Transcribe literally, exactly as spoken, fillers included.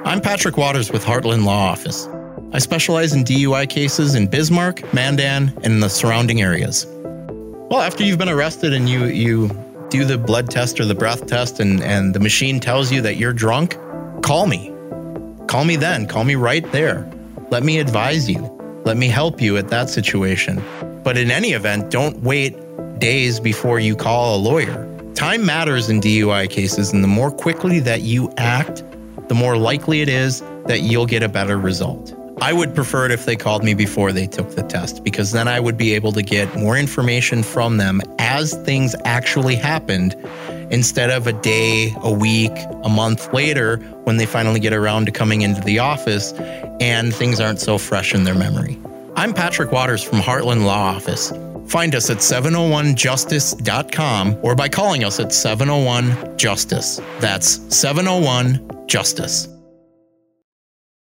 I'm Patrick Waters with Heartland Law Office. I specialize in D U I cases in Bismarck, Mandan, and the surrounding areas. Well, after you've been arrested and you you do the blood test or the breath test and, and the machine tells you that you're drunk, call me. Call me then. Call me right there. Let me advise you. Let me help you at that situation. But in any event, don't wait days before you call a lawyer. Time matters in D U I cases, and the more quickly that you act, the more likely it is that you'll get a better result. I would prefer it if they called me before they took the test, because then I would be able to get more information from them as things actually happened, instead of a day, a week, a month later when they finally get around to coming into the office and things aren't so fresh in their memory. I'm Patrick Waters from Heartland Law Office. Find us at seven oh one justice dot com or by calling us at seven oh one justice. That's seven oh one justice.